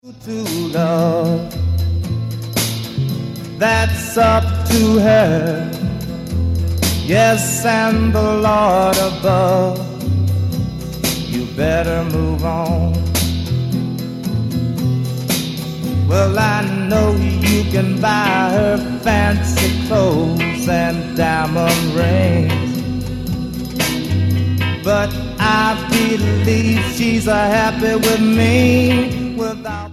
To love, that's up to her. Yes, and the Lord above. You better move on. Well, I know you can buy her fancy clothes and diamond rings, but I believe she's happy with me without